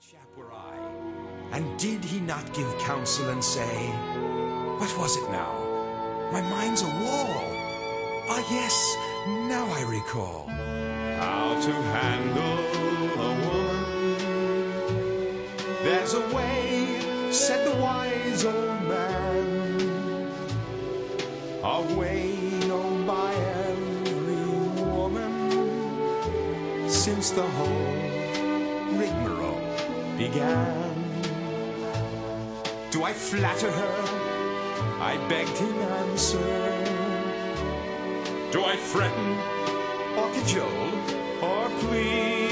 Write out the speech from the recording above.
chap were I, and did he not give counsel and say, what was it now? My mind's a wall. Ah, yes, now I recall. How to handle a woman. There's a way, said the wise old man, a way known by every woman since the whole rigmarole began. Do I flatter her? I begged him answer. Do I threaten or cajole or plead?